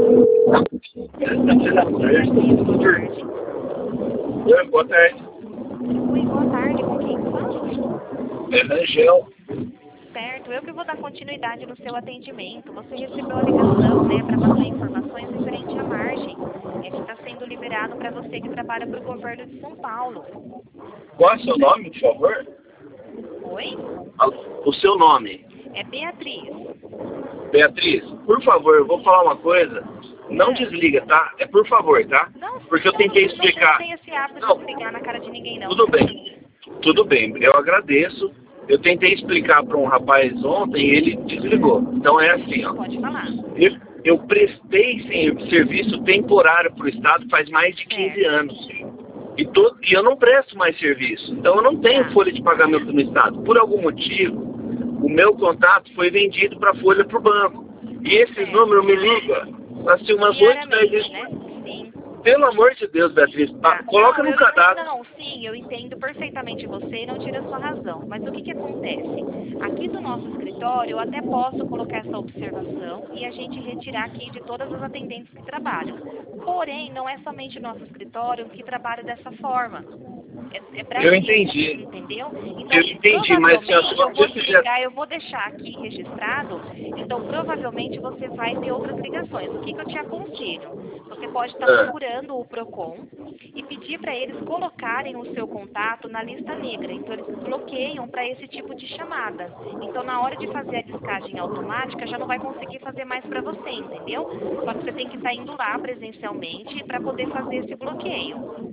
Oi, boa tarde. Oi, boa tarde. Com quem fala? É Rangel. Certo, eu que vou dar continuidade no seu atendimento. Você recebeu a ligação, né, para passar informações referente à margem, que está sendo liberado para você que trabalha para o governo de São Paulo. Qual é o seu nome, por favor? Oi? O seu nome. É Beatriz. Beatriz, por favor, eu vou falar uma coisa. Não desliga, tá? É por favor, tá? Não, Porque eu não, tentei não explicar. tem esse hábito Não, de ligar na cara de ninguém, não. tudo bem. Tudo bem, eu agradeço. Eu tentei explicar para um rapaz ontem e ele desligou. Então é assim, ó. Pode falar. Eu prestei serviço temporário para o Estado faz mais de 15 Certo. anos. E eu não presto mais serviço. Então eu não tenho folha de pagamento no Estado. Por algum motivo, o meu contato foi vendido para a folha para o banco. E esses números me ligam assim umas 8, 10 vezes. Diariamente, né? Sim. Pelo amor de Deus, Beatriz, coloca no cadastro. Não, sim, eu entendo perfeitamente você e não tira a sua razão. Mas o que que acontece? Aqui do nosso escritório, eu até posso colocar essa observação e a gente retirar aqui de todas as atendentes que trabalham. Porém, não é somente o nosso escritório que trabalha dessa forma. É Brasil, Eu entendi. entendeu? Então, Eu entendi, mas se provavelmente eu vou te fizer... ligar, eu vou deixar aqui registrado, então provavelmente você vai ter outras ligações. O que que eu te aconselho? Você pode estar procurando o PROCON e pedir para eles colocarem o seu contato na lista negra. Então, eles bloqueiam para esse tipo de chamada. Então, na hora de fazer a descagem automática, já não vai conseguir fazer mais para você, entendeu? Só que você tem que estar indo lá presencialmente para poder fazer esse bloqueio.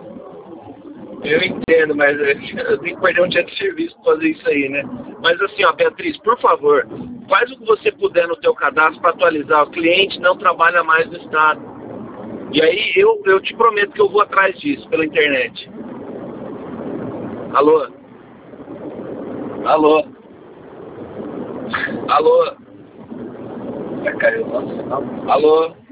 Eu entendo, mas eu tenho que perder um dia de serviço para fazer isso aí, né? Mas assim, ó, Beatriz, por favor, faz o que você puder no teu cadastro para atualizar. O cliente não trabalha mais no Estado. E aí eu te prometo que eu vou atrás disso pela internet. Alô? Alô? Alô? Já caiu o nosso sinal? Alô?